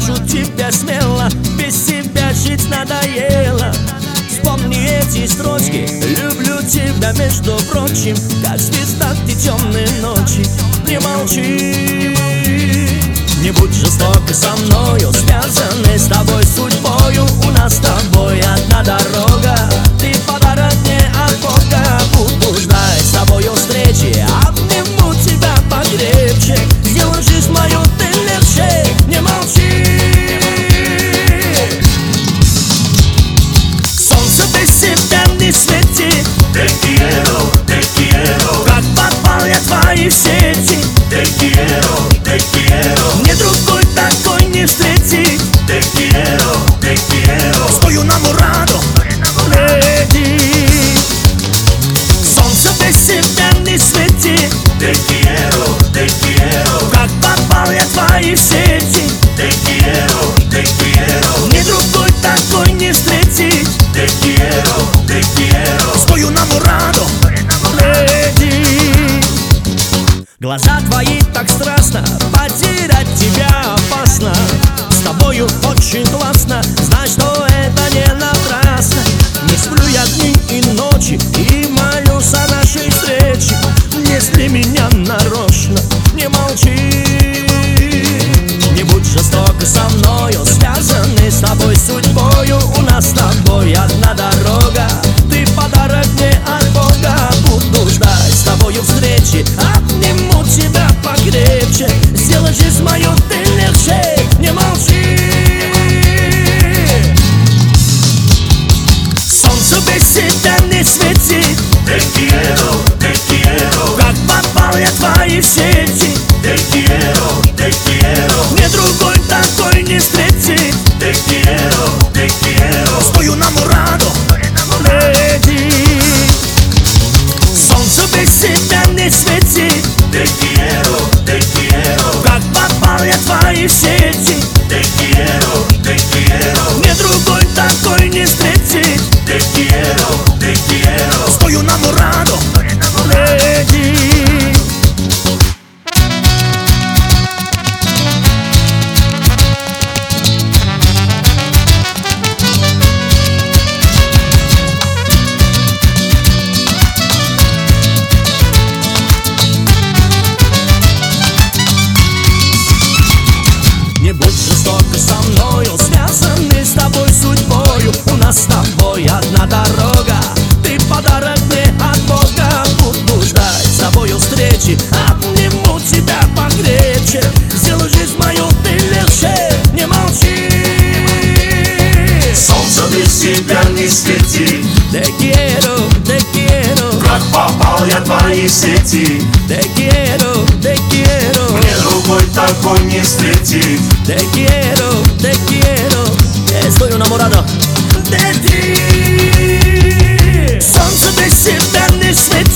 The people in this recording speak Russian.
прошу тебя смело, без тебя жить надоело. Вспомни эти строчки, люблю тебя, между прочим, как звезда в те темные ночи. Не молчи, не будь жестоко со мною, связаны с тобой судьбою. У нас с тобой одна дорога, ты подарок мне от Бога. Буду ждать с тобою встречи, обниму тебя покрепче, сделай жизнь мою ты легче. Не молчи, солнце без тебя не светит. Te quiero, как попал я в твои сети. te quiero, Мне другой такой не встретить. te quiero, Стою на мураду, леди. Солнце без тебя не светит. te quiero, Как попал я в твои сети. te quiero, Мне другой такой не встретить. te quiero, Стою на мураду, леди. Глаза твои так страстно, потерять тебя опасно. С тобою очень классно, знай, что это не напрасно. Не сплю я дни и ночи и молюсь о нашей встрече. Если меня нарочно, не молчи, не будь жестоко со мною, связаны с тобой судьбою. У нас с тобой одна дорога, ты подарок мне от Бога. Буду ждать с тобою встречи, обниму тебя покрепче, сделай жизнь мою ты легче. Не молчи, солнце без тебя не светит. te quiero, Как попал я в твои сети. te quiero, Мне другой такой не встретить. te quiero, Стою на мураду, леди. Солнце без тебя не светит. te quiero, Как попал я в твои сети. te quiero, Мне другой такой не встретить. te quiero, Стою на мураду, леди. Не будь жестоко со мною, связаны с тобой судьбою. У нас с тобой одна дорога, ты подарок мне от Бога. Буду ждать с тобою встречи, обниму тебя покрепче, сделай жизнь мою ты легче. Не молчи, солнце без тебя не светит. te quiero, te quiero, Как попал я в твои сети, te quiero, te quiero, мне другой такой не встретить. te quiero, te quiero. Estoy enamorado de ti. Солнце без тебя не светит.